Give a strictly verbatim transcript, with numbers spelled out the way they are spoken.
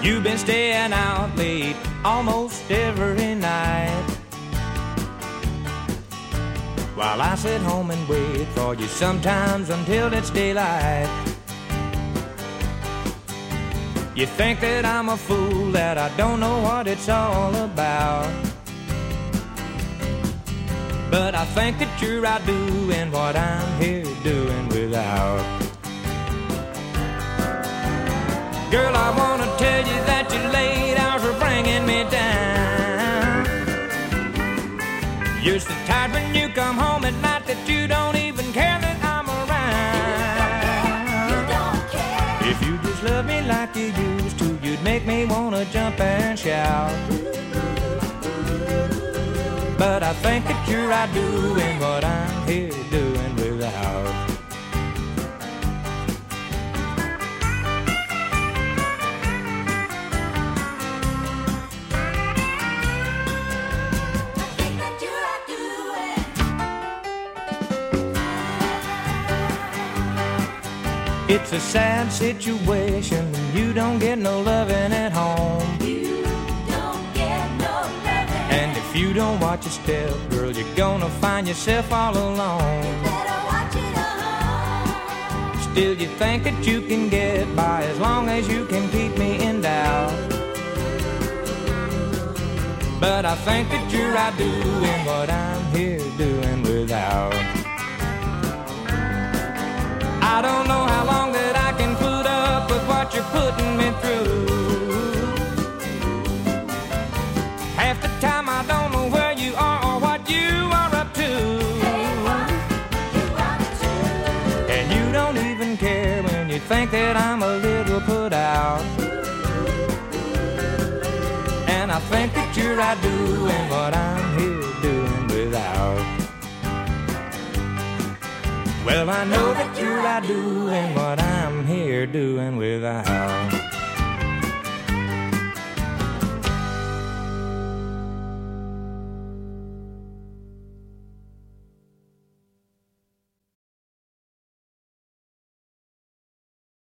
You've been staying out late almost every night, while I sit home and wait for you sometimes until it's daylight. You think that I'm a fool, that I don't know what it's all about, but I think that you're out doing what I'm here doing without. Girl, I wanna tell you that your late hours are bringing me down. You're so tired when you come home at night that you don't even care that I'm around. You don't care. If you just love me like you used to, you'd make me wanna jump and shout. But I think that you're out doing what I'm here doing without. It's a sad situation when you don't get no loving at home. You don't get no loving. And if you don't watch your step, girl, you're gonna find yourself all alone. You better watch it alone. Still you think that you can get by as long as you can keep me in doubt. But I think that you're out doing what I'm here doing without. I don't know how long that I can put up with what you're putting me through. Half the time I don't know where you are or what you are up to. Hey, what you up to? And you don't even care when you think that I'm a little put out. And I think that you're out doing what I'm here doing without. Well, I know that you're out doing what I'm here doing without.